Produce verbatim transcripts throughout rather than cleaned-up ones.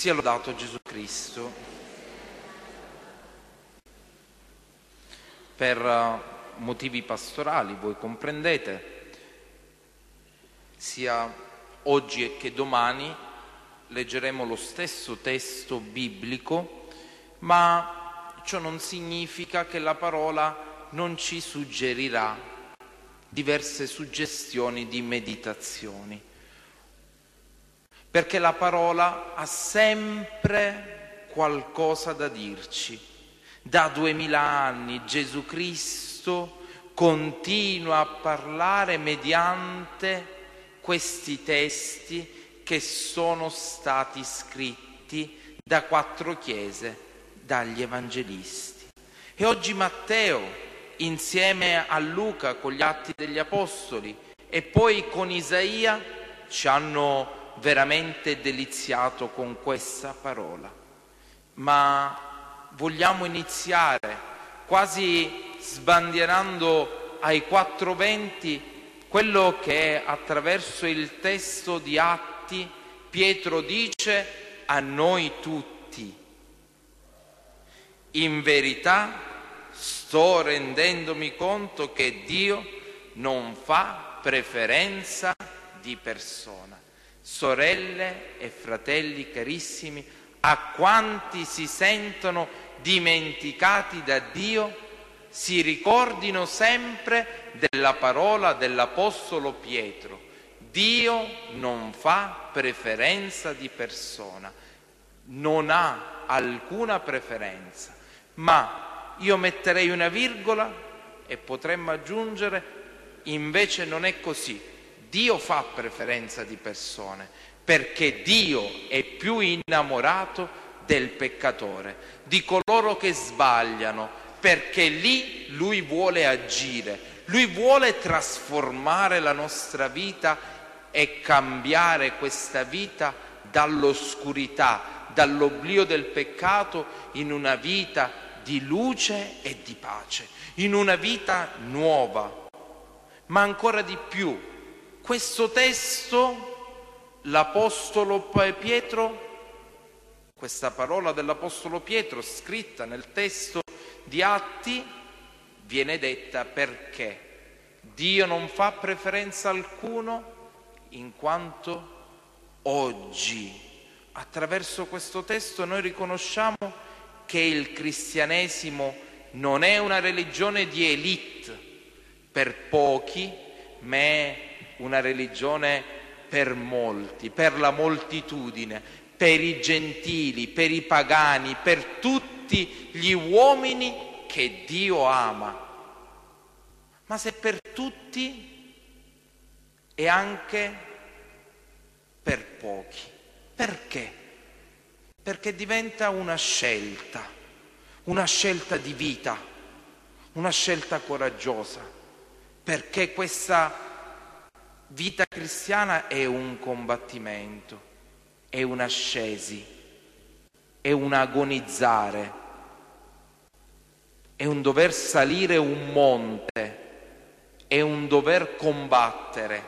Sia lodato Gesù Cristo. Per motivi pastorali, voi comprendete, sia oggi che domani leggeremo lo stesso testo biblico, ma ciò non significa che la parola non ci suggerirà diverse suggestioni di meditazioni, perché la parola ha sempre qualcosa da dirci. Da duemila anni Gesù Cristo continua a parlare mediante questi testi che sono stati scritti da quattro chiese, dagli evangelisti. E oggi Matteo, insieme a Luca con gli Atti degli Apostoli e poi con Isaia, ci hanno veramente deliziato con questa parola. Ma vogliamo iniziare quasi sbandierando ai quattro venti quello che attraverso il testo di Atti Pietro dice a noi tutti: in verità sto rendendomi conto che Dio non fa preferenza di persona. Sorelle e fratelli carissimi, a quanti si sentono dimenticati da Dio, si ricordino sempre della parola dell'Apostolo Pietro: Dio non fa preferenza di persona, non ha alcuna preferenza. Ma io metterei una virgola e potremmo aggiungere: invece non è così. Dio fa preferenza di persone, perché Dio è più innamorato del peccatore, di coloro che sbagliano, perché lì Lui vuole agire, Lui vuole trasformare la nostra vita e cambiare questa vita dall'oscurità, dall'oblio del peccato, in una vita di luce e di pace, in una vita nuova. Ma ancora di più, questo testo, l'Apostolo Pietro, questa parola dell'Apostolo Pietro scritta nel testo di Atti, viene detta perché Dio non fa preferenza alcuno, in quanto oggi, attraverso questo testo, noi riconosciamo che il cristianesimo non è una religione di élite per pochi, ma è una religione per molti, per la moltitudine, per i gentili, per i pagani, per tutti gli uomini che Dio ama. Ma se per tutti, e anche per pochi. Perché? Perché diventa una scelta, una scelta di vita, una scelta coraggiosa, perché questa vita cristiana è un combattimento, è un'ascesi, è un agonizzare, è un dover salire un monte, è un dover combattere.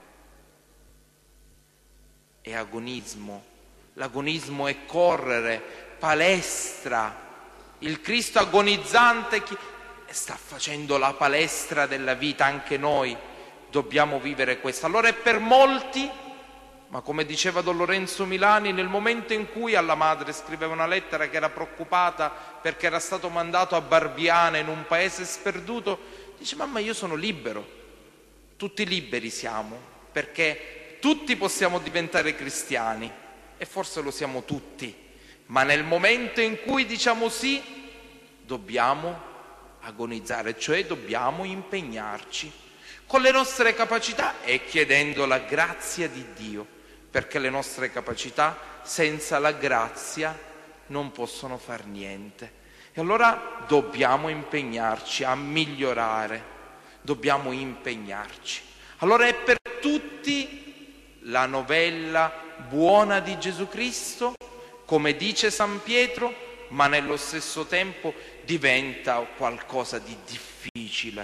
È agonismo. L'agonismo è correre, palestra. Il Cristo agonizzante chi... sta facendo la palestra della vita, anche noi dobbiamo vivere questo. Allora è per molti, ma come diceva Don Lorenzo Milani, nel momento in cui alla madre scriveva una lettera che era preoccupata perché era stato mandato a Barbiana in un paese sperduto, dice: mamma, io sono libero, tutti liberi siamo, perché tutti possiamo diventare cristiani, e forse lo siamo tutti, ma nel momento in cui diciamo sì, dobbiamo agonizzare, cioè dobbiamo impegnarci con le nostre capacità e chiedendo la grazia di Dio, perché le nostre capacità senza la grazia non possono far niente. E allora dobbiamo impegnarci a migliorare, dobbiamo impegnarci. Allora è per tutti la novella buona di Gesù Cristo, come dice San Pietro, ma nello stesso tempo diventa qualcosa di difficile.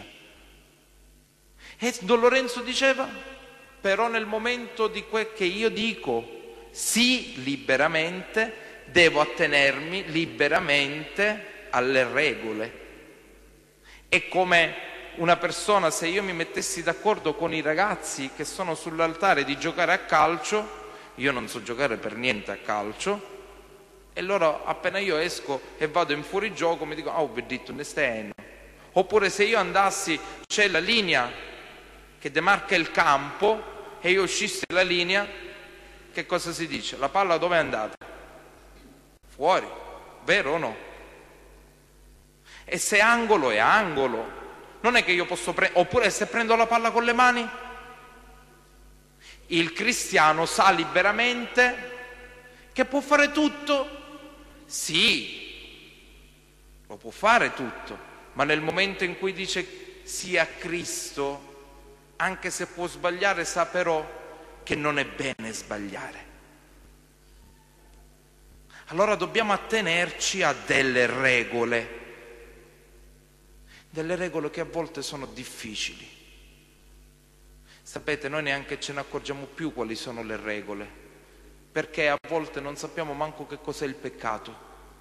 E Don Lorenzo diceva: però nel momento di quel che io dico sì liberamente, devo attenermi liberamente alle regole. È come una persona, se io mi mettessi d'accordo con i ragazzi che sono sull'altare di giocare a calcio, io non so giocare per niente a calcio, e loro appena io esco e vado in fuorigioco mi dicono: oh, vedete, ne stai. Oppure se io andassi, c'è la linea che demarca il campo e io uscissi dalla linea, che cosa si dice? La palla dove è andata? Fuori, vero o no? E se angolo è angolo, non è che io posso prendere. Oppure se prendo la palla con le mani? Il cristiano sa liberamente che può fare tutto. Sì, lo può fare tutto, ma nel momento in cui dice sì a Cristo, anche se può sbagliare, sa però che non è bene sbagliare. Allora dobbiamo attenerci a delle regole, delle regole che a volte sono difficili. Sapete, noi neanche ce ne accorgiamo più quali sono le regole, perché a volte non sappiamo manco che cos'è il peccato.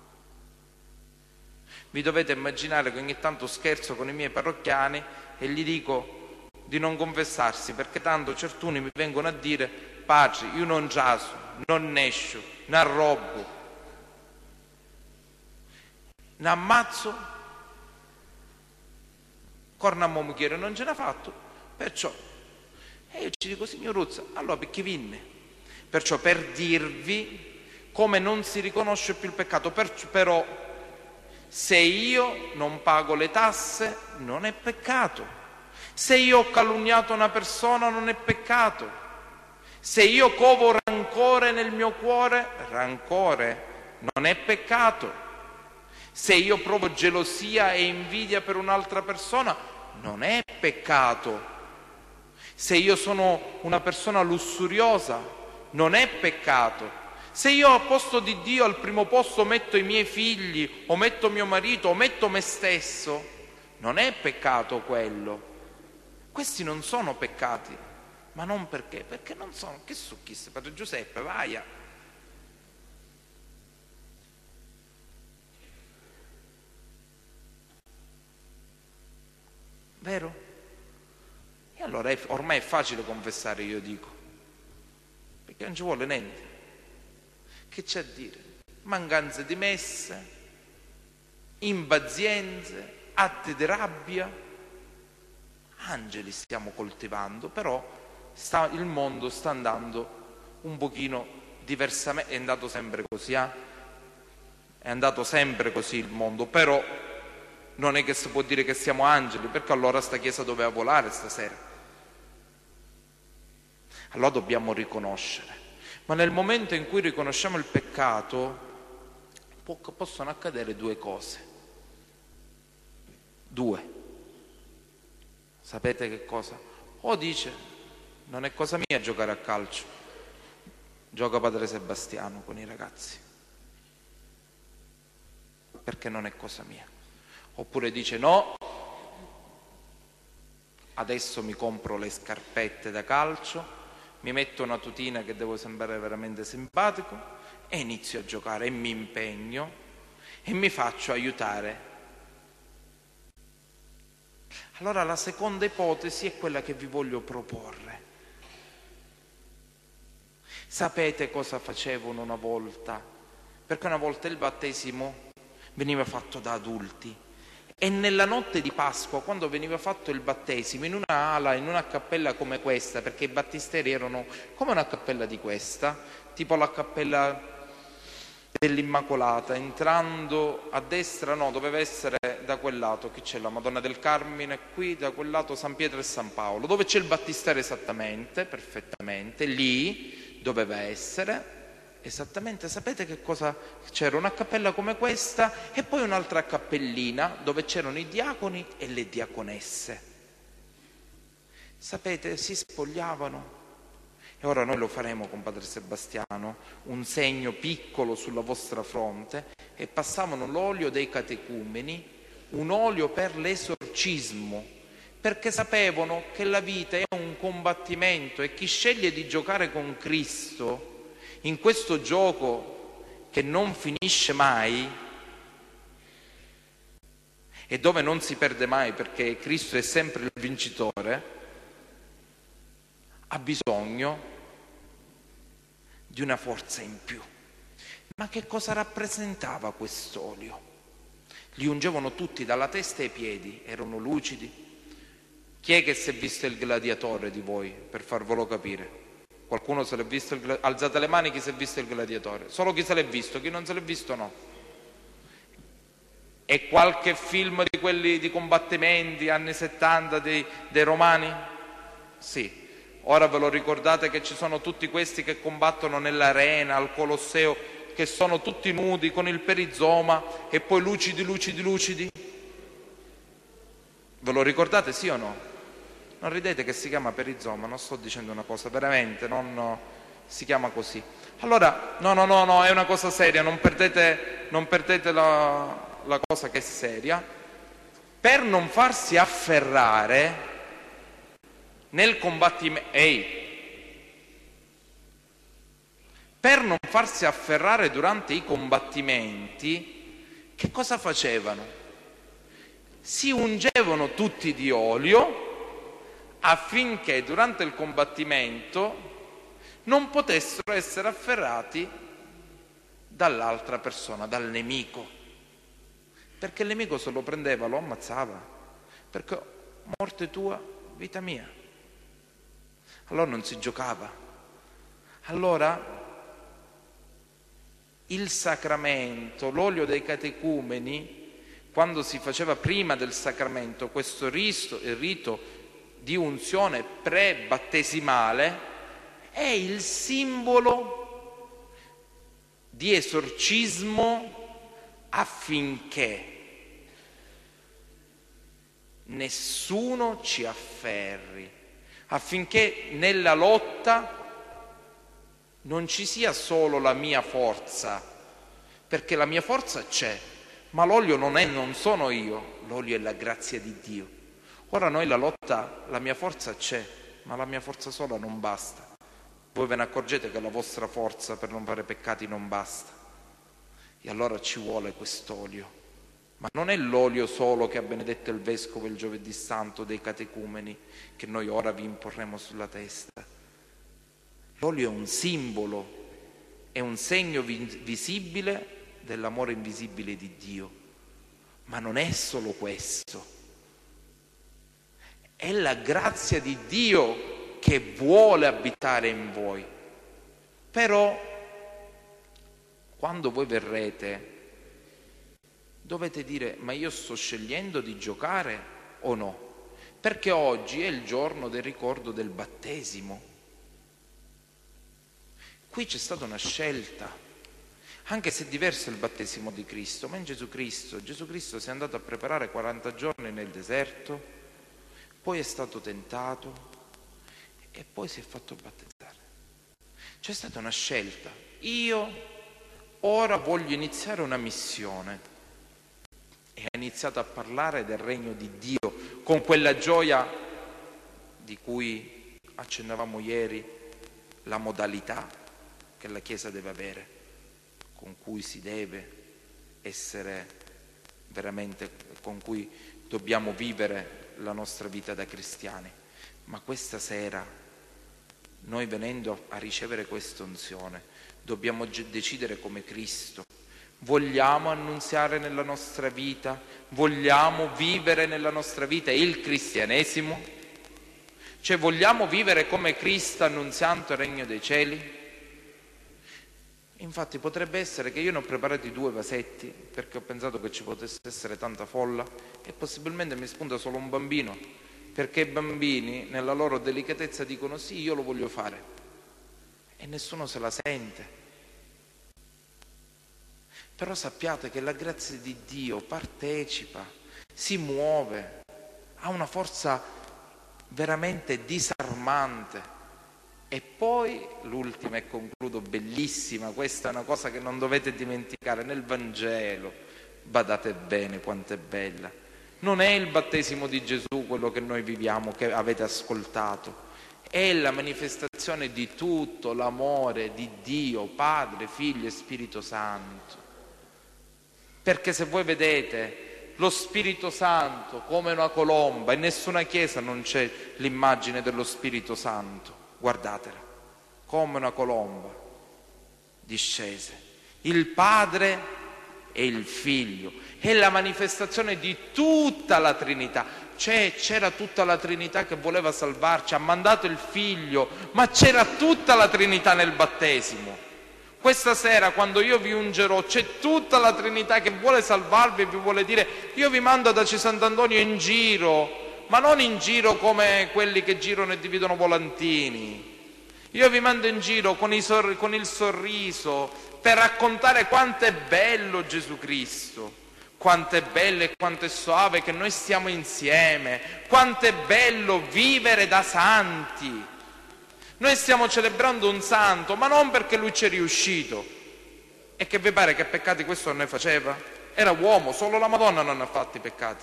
Vi dovete immaginare che ogni tanto scherzo con i miei parrocchiani e gli dico di non confessarsi, perché tanto certuni mi vengono a dire: padre, io non giaso, non nescio, non arrobo, ne ammazzo, corna a momuchiere non ce n'ha fatto, perciò. E io ci dico: signoruzza, allora perché vinne? Perciò per dirvi come non si riconosce più il peccato. Perciò, però se io non pago le tasse non è peccato, se io ho calunniato una persona non è peccato, se io covo rancore nel mio cuore, rancore non è peccato, se io provo gelosia e invidia per un'altra persona non è peccato, se io sono una persona lussuriosa non è peccato, se io al posto di Dio al primo posto metto i miei figli o metto mio marito o metto me stesso, non è peccato quello. Questi non sono peccati, ma non perché? Perché non sono, che succhisse, Padre Giuseppe, vai a... Vero? E allora è, ormai è facile confessare, io dico, perché non ci vuole niente. Che c'è a dire? Mancanze di messe, impazienze, atti di rabbia. Angeli stiamo coltivando, però sta, il mondo sta andando un pochino diversamente. È andato sempre così, eh? È andato sempre così il mondo, però non è che si può dire che siamo angeli, perché allora sta chiesa doveva volare stasera. Allora dobbiamo riconoscere. Ma nel momento in cui riconosciamo il peccato, può, possono accadere due cose. Due. Sapete che cosa? O dice: non è cosa mia giocare a calcio, gioca Padre Sebastiano con i ragazzi, perché non è cosa mia. Oppure dice: no, adesso mi compro le scarpette da calcio, mi metto una tutina che devo sembrare veramente simpatico e inizio a giocare e mi impegno e mi faccio aiutare. Allora la seconda ipotesi è quella che vi voglio proporre. Sapete cosa facevano una volta? Perché una volta il battesimo veniva fatto da adulti e nella notte di Pasqua, quando veniva fatto il battesimo, in una ala, in una cappella come questa, perché i battisteri erano come una cappella di questa, tipo la cappella dell'Immacolata, entrando a destra, no, doveva essere da quel lato, qui c'è la Madonna del Carmine, qui da quel lato San Pietro e San Paolo, dove c'è il battistero esattamente, perfettamente, lì doveva essere. Esattamente, sapete che cosa c'era? Una cappella come questa e poi un'altra cappellina dove c'erano i diaconi e le diaconesse. Sapete, si spogliavano e ora noi lo faremo con Padre Sebastiano, un segno piccolo sulla vostra fronte, e passavano l'olio dei catecumeni, un olio per l'esorcismo, perché sapevano che la vita è un combattimento e chi sceglie di giocare con Cristo in questo gioco che non finisce mai e dove non si perde mai perché Cristo è sempre il vincitore, ha bisogno di una forza in più. Ma che cosa rappresentava quest'olio? Li ungevano tutti dalla testa ai piedi, erano lucidi. Chi è che si è visto il gladiatore di voi, per farvelo capire? Qualcuno se l'è visto il gladiatore? Alzate le mani chi si è visto il gladiatore. Solo chi se l'è visto, chi non se l'è visto no. E qualche film di quelli di combattimenti anni settanta dei, dei romani? Sì. Ora ve lo ricordate che ci sono tutti questi che combattono nell'arena, al Colosseo, che sono tutti nudi con il perizoma e poi lucidi, lucidi, lucidi? Ve lo ricordate, sì o no? Non ridete che si chiama perizoma, non sto dicendo una cosa, veramente, non no, si chiama così. Allora, no, no, no, no, è una cosa seria, non perdete, non perdete la, la cosa che è seria. Per non farsi afferrare nel combattimento, ehi, per non farsi afferrare durante i combattimenti, che cosa facevano? Si ungevano tutti di olio affinché durante il combattimento non potessero essere afferrati dall'altra persona, dal nemico, perché il nemico se lo prendeva, lo ammazzava, perché morte tua, vita mia. Allora non si giocava. Allora il sacramento, l'olio dei catecumeni, quando si faceva prima del sacramento questo rito, il rito di unzione pre-battesimale, è il simbolo di esorcismo affinché nessuno ci afferri, affinché nella lotta non ci sia solo la mia forza, perché la mia forza c'è, ma l'olio non è, non sono io, l'olio è la grazia di Dio. Ora noi la lotta, la mia forza c'è, ma la mia forza sola non basta. Voi ve ne accorgete che la vostra forza per non fare peccati non basta. E allora ci vuole quest'olio. Ma non è l'olio solo che ha benedetto il Vescovo il giovedì santo dei catecumeni, che noi ora vi imporremo sulla testa. L'olio è un simbolo, è un segno visibile dell'amore invisibile di Dio. Ma non è solo questo. È la grazia di Dio che vuole abitare in voi. Però, quando voi verrete, dovete dire: ma io sto scegliendo di giocare o no? Perché oggi è il giorno del ricordo del battesimo. Qui c'è stata una scelta, anche se è diverso il battesimo di Cristo, ma in Gesù Cristo, Gesù Cristo si è andato a preparare quaranta giorni nel deserto, poi è stato tentato e poi si è fatto battezzare. C'è stata una scelta. Io ora voglio iniziare una missione. E ha iniziato a parlare del regno di Dio con quella gioia di cui accennavamo ieri, la modalità che la Chiesa deve avere, con cui si deve essere veramente, con cui dobbiamo vivere la nostra vita da cristiani. Ma questa sera, noi venendo a ricevere questa unzione, dobbiamo decidere come Cristo. Vogliamo annunziare nella nostra vita, vogliamo vivere nella nostra vita il cristianesimo? Cioè vogliamo vivere come Cristo annunziando il regno dei cieli? Infatti potrebbe essere che io ne ho preparati due vasetti perché ho pensato che ci potesse essere tanta folla e possibilmente mi spunta solo un bambino, perché i bambini nella loro delicatezza dicono sì, io lo voglio fare, e nessuno se la sente. Però sappiate che la grazia di Dio partecipa, si muove, ha una forza veramente disarmante. E poi l'ultima, e concludo, bellissima, questa è una cosa che non dovete dimenticare, nel Vangelo, badate bene quanto è bella, non è il battesimo di Gesù quello che noi viviamo, che avete ascoltato, è la manifestazione di tutto l'amore di Dio, Padre, Figlio e Spirito Santo. Perché se voi vedete lo Spirito Santo come una colomba, in nessuna chiesa non c'è l'immagine dello Spirito Santo, guardatela, come una colomba discese. Il Padre e il Figlio è la manifestazione di tutta la Trinità. C'è, c'era tutta la Trinità che voleva salvarci, ha mandato il Figlio, ma c'era tutta la Trinità nel battesimo. Questa sera, quando io vi ungerò, c'è tutta la Trinità che vuole salvarvi e vi vuole dire: io vi mando da Sant'Antonio in giro, ma non in giro come quelli che girano e dividono volantini. Io vi mando in giro con, i sor- con il sorriso, per raccontare quanto è bello Gesù Cristo, quanto è bello e quanto è soave che noi stiamo insieme, quanto è bello vivere da santi. Noi stiamo celebrando un santo, ma non perché lui ci è riuscito. E che vi pare che peccati questo non ne faceva? Era uomo, solo la Madonna non ha fatto i peccati.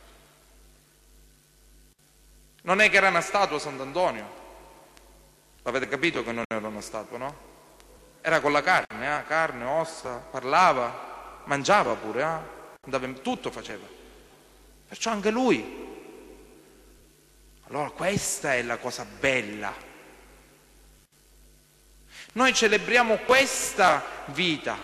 Non è che era una statua Sant'Antonio. L'avete capito che non era una statua, no? Era con la carne, eh? Carne, ossa, parlava, mangiava pure, eh? Andava in... tutto faceva. Perciò anche lui. Allora questa è la cosa bella. Noi celebriamo questa vita.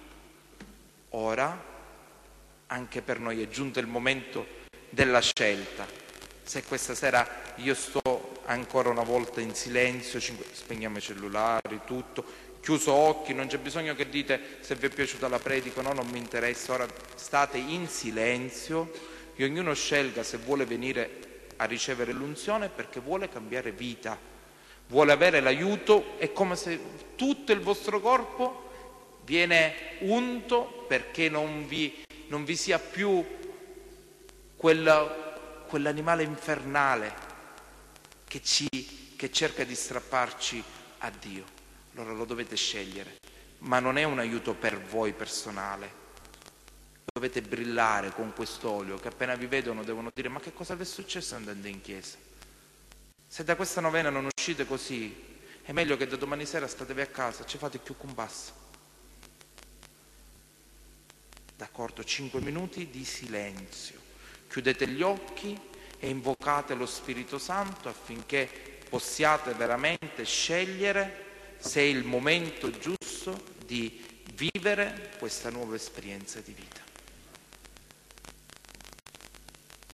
Ora, anche per noi è giunto il momento della scelta. Se questa sera io sto ancora una volta in silenzio, spegniamo i cellulari, tutto, chiuso occhi, non c'è bisogno che dite se vi è piaciuta la predica, no, non mi interessa, ora state in silenzio e ognuno scelga se vuole venire a ricevere l'unzione perché vuole cambiare vita, vuole avere l'aiuto, è come se tutto il vostro corpo viene unto perché non vi, non vi sia più quella quell'animale infernale che, ci, che cerca di strapparci a Dio. Allora lo dovete scegliere, ma non è un aiuto per voi personale. Dovete brillare con quest'olio che appena vi vedono devono dire: ma che cosa vi è successo andando in chiesa? Se da questa novena non uscite così, è meglio che da domani sera statevi a casa, ci fate più compasso. D'accordo? Cinque minuti di silenzio. Chiudete gli occhi e invocate lo Spirito Santo affinché possiate veramente scegliere se è il momento giusto di vivere questa nuova esperienza di vita.